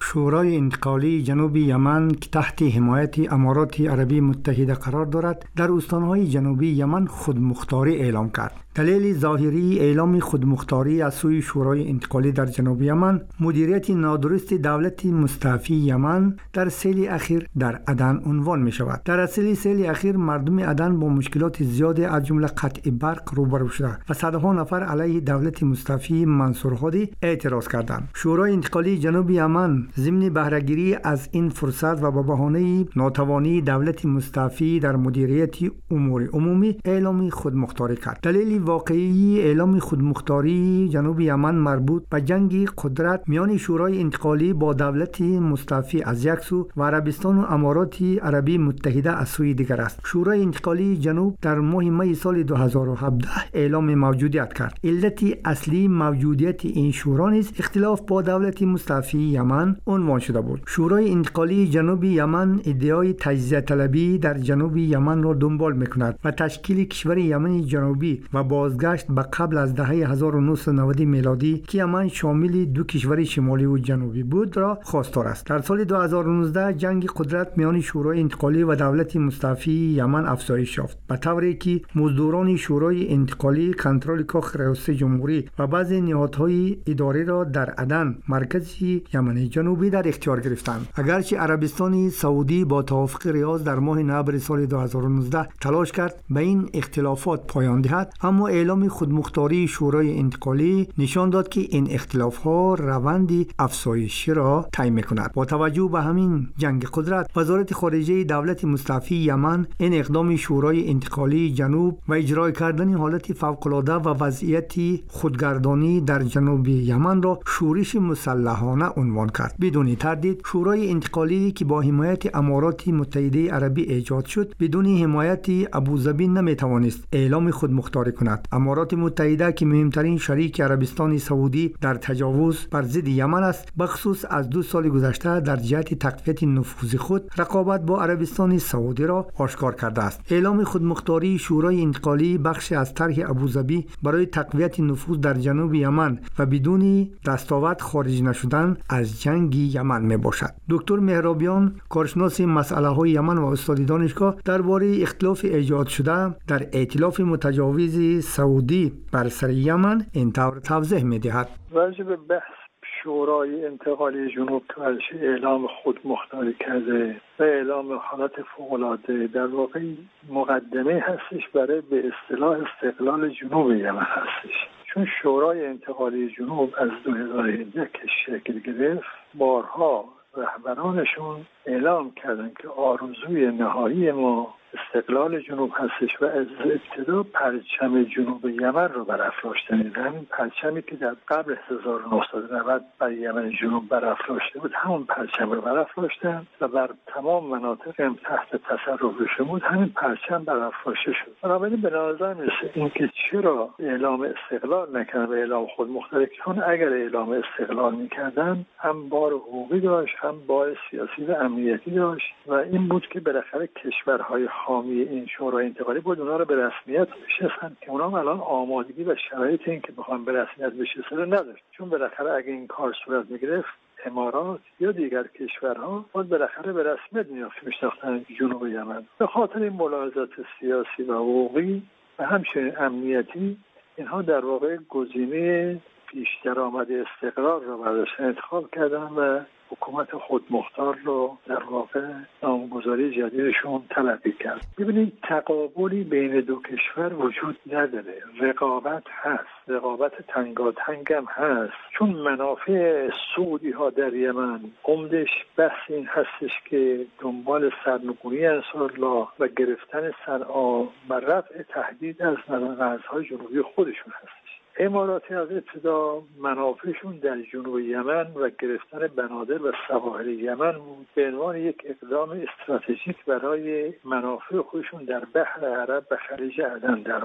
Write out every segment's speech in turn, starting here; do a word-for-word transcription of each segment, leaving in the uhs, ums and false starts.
شورای انتقالی جنوب یمن که تحت حمایت امارات عربی متحده قرار دارد در استانهای جنوبی یمن خودمختاری اعلام کرد. دلیل ظاهری اعلام خودمختاری از سوی شورای انتقالی در جنوب یمن مدیریت نادرست دولت مستعفی یمن در سیل اخیر در عدن عنوان می شود. در اصل سیل اخیر مردم عدن با مشکلات زیاد از جمله قطع برق روبرو شده و صدها نفر علیه دولت مستعفی منصور هادی اعتراض کردند. شورای انتقالی جنوب یمن ضمن بهره‌گیری از این فرصت و با بهانه ناتوانی دولت مستعفی در مدیریت امور عمومی اعلام خودمختاری کرد. دلیل واقعی اعلام خودمختاری جنوب یمن مربوط به جنگ قدرت میان شورای انتقالی با دولت مستعفی از یک سو و عربستان و امارات عربی متحده از سوی دیگر است. شورای انتقالی جنوب در ماه می سال دو هزار و هفده اعلام موجودیت کرد. علت اصلی موجودیت این شورا نیز اختلاف با دولت مستعفی یمن عنوان شده بود. شورای انتقالی جنوب یمن ادعای تجزیه طلبی در جنوب یمن را دنبال میکند و تشکیل کشور یمن جنوبی و بازگشت به قبل از دهه هزار و نهصد و نود میلادی که یمن شامل دو کشور شمالی و جنوبی بود را خواستار است. در سال دو هزار و نوزده جنگ قدرت میان شورای انتقالی و دولت مستعفی یمن افزایش یافت به طوری که مزدوران شورای انتقالی کنترل کاخ ریاست جمهوری و بعضی نهادهای اداری را در عدن مرکز یمن جنوبی در اختیار گرفتند. اگرچه عربستان سعودی با توافق ریاض در ماه نوامبر سال دو هزار و نوزده تلاش کرد به این اختلافات پایان دهد، اما اعلام خودمختاری شورای انتقالی نشان داد که این اختلاف‌ها روند افزایشی را طی می‌کند. با توجه به همین جنگ قدرت، وزارت خارجه دولت مستعفی یمن این اقدام شورای انتقالی جنوب و اجرای کردن حالت فوق‌العاده و وضعیت خودگردانی در جنوب یمن را شورش مسلحانه عنوان کرد. بدون تردید شورای انتقالی که با حمایت امارات متحده عربی ایجاد شد، بدون حمایت ابوظبی نمی‌توانست اعلام خودمختاری کند. امارات متحده که مهمترین شریک عربستان سعودی در تجاوز بر ضد یمن است، بخصوص از دو سال گذشته در جهت تقویت نفوذ خود رقابت با عربستان سعودی را آشکار کرده است. اعلام خودمختاری شورای انتقالی بخشی از طرح ابوظبی برای تقویت نفوذ در جنوب یمن و بدون دستاورد خارج نشدن از جنگ یمن می باشد. دکتر مهرابیان، کارشناس مسئله های یمن و استاد دانشگاه، درباره اختلاف ایجاد شده در ائتلاف متجاوز سعودی بر سر یمن این طور توضیح می دهد. راجع به بحث شورای انتقالی جنوب که اعلام خودمختاری کرده و اعلام حالت فوق‌العاده در واقع مقدمه هستش برای به اصطلاح استقلال جنوب یمن هستش. چون شورای انتقالی جنوب از دو هزار و هجده که شکل گرفت، بارها رهبرانشون اعلام کردن که آرزوی نهایی ما استقلال جنوب هستش و از ابتدا پرچم جنوب یمن رو برافراشتن. همین پرچمی که در قبل هزار و نهصد و نود بر یمن جنوب برافراشته بود، همون پرچم رو برافراشتن و بر تمام مناطق هم تحت تصرفشون بود همین پرچم برافراشته شد. بنابراین به نظر میرسه اینکه چرا اعلام استقلال نکردن و اعلام خودمختاری، چون اگر اعلام استقلال میکردن هم بار حقوقی داشت، هم بار سیاسی و امنیتی داشت و این بود که بالاخره کشورهای حامی این شورای انتقالی بود اونا رو به رسمیت بشناسن که اونا الان آمادگی و شرایط این که بخوام به رسمیت بشناسن نداشت. چون بالاخره اگه این کار صورت میگرفت، امارات یا دیگر کشورها باید بالاخره به رسمیت میشناختن جنوب یمن. به خاطر این ملاحظات سیاسی و حقوقی و همچنین امنیتی، اینها در واقع گزینه پیش درآمد استقرار رو برداشتن، انتخاب کردن و حکومت خودمختار رو در واقع نامگذاری جدیدشون تلقی کرد. ببینید تقابلی بین دو کشور وجود نداره، رقابت هست، رقابت تنگاتنگ هم هست. چون منافع سعودی ها در یمن عمدش بحث این هستش که دنبال سرنگونی انصارالله و گرفتن صنعا و رفع تهدید از مرزهای جنوبی خودشون هستش. اماراتی از ابتدا منافعشون در جنوب یمن و گرفتن بنادر و سواحل یمن بود به عنوان یک اقدام استراتژیک برای منافع خودشون در بحر عرب و خلیج عدن در واقع.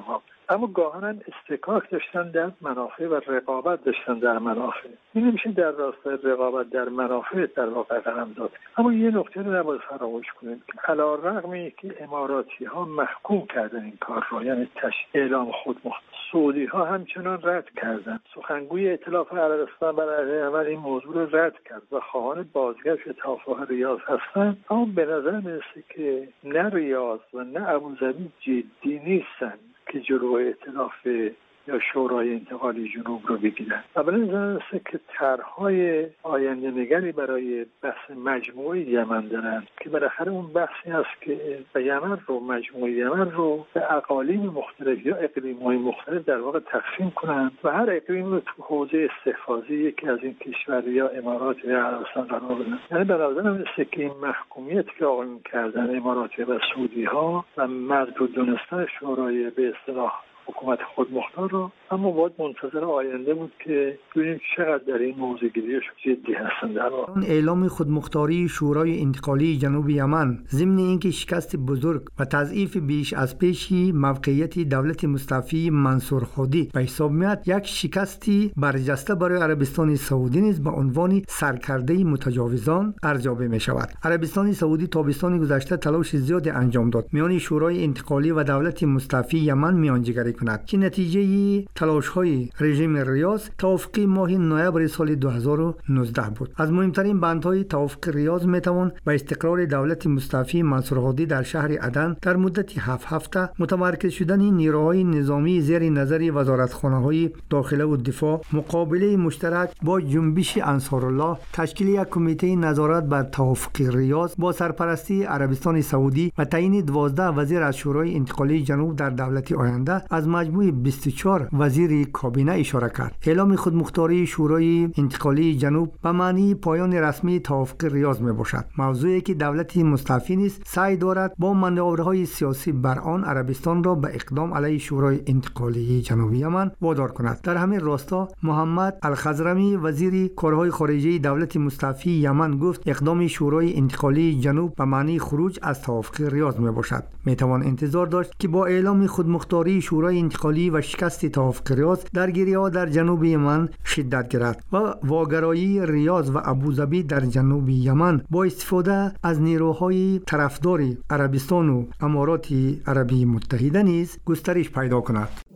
اما گاهن استکاک داشتن در منافع و رقابت داشتن در منافع. این نمیشه در راستای رقابت در منافع در واقع قدم داد. اما یه نکته رو نباید فراموش کنیم که علی‌رغم اینکه اماراتی ها محکوم کردن این کار رو، یعنی تشکیل اعلام خودمختاری، سعودی ها همچنان رد کردن. سخنگوی ائتلاف عربستان بر علیه یمن این موضوع رو رد کرد و خواهان بازگشت توافق ریاض هستن. اما به نظر میرسه که نه ریاض و نه ابوظبی جدی نیستن که جلوی ائتلاف یا شورای انتقالی جنوب رو بگیرن. و به نظر میرسه که طرح‌های آینده نگری برای بحث مجموعه یمن دارن که بالاخره اون بحثی هست که یمن رو مجموعه یمن رو به اقالیم مختلف یا اقلیم‌های مختلف در واقع تقسیم کنن و هر اقلیم رو تو حوزه استحفاظی یکی از این کشور یا امارات یا عربستان قرار بدن. یعنی به نظر میرسه که این محکومیت که آقایون کردن اماراتی و سعودی‌ها و مردود دونستن شورای به اصطلاح حکومت خودمختار رو، اما باید منتظر آینده بود که ببینیم چقدر در این موضوع گیریش جدی هستند. در اون اعلام خودمختاری شورای انتقالی جنوب یمن ضمن اینکه شکست بزرگ و تضعیف بیش از پیشی موقعیت دولت مصطفی منصور هادی به حساب میاد، یک شکستی برجسته برای عربستان سعودی نیز به عنوان سرکرده متجاوزان ارزیابی می شود. عربستان سعودی تابستان گذشته تلاش زیادی انجام داد میان شورای انتقالی و دولت مصطفی یمن میانجیگری کند که نتیجه تلاش‌های رژیم ریاض توافق ماه نوامبر سال دو هزار و نوزده بود. از مهمترین بندهای توافق ریاض میتوان به استقرار دولت مصطفی منصور هادی در شهر عدن در مدت هفت هفته، متمرکز شدن نیروهای نظامی زیر نظر وزارتخانه‌های داخله و دفاع، مقابله مشترک با جنبش انصارالله، تشکیل یک کمیته نظارت بر توافق ریاض با سرپرستی عربستان سعودی و تعیین دوازده وزیر از شورای انتقالی جنوب در دولت آینده از مجموع بیست و چهار وزیر کابینه اشاره کرد. اعلام خودمختاری شورای انتقالی جنوب به معنی پایان رسمی توافق ریاض می باشد. موضوعی که دولت مصطفی نیز سعی دارد با مانورهای سیاسی بر آن عربستان را به اقدام علیه شورای انتقالی جنوب یمن وادار کند. در همین راستا محمد الخضرمی وزیر کارهای خارجه دولت مصطفی یمن گفت اقدام شورای انتقالی جنوب به معنی خروج از توافق ریاض می باشد. می توان انتظار داشت که با اعلام خودمختاری شورای انتقالی و شکست توافق ریاض درگیری‌ها در جنوب یمن شدت گیرد و واگرایی ریاض و ابوظبی در جنوب یمن با استفاده از نیروهای طرفدار عربستان و امارات عربی متحده نیز گسترش پیدا کند.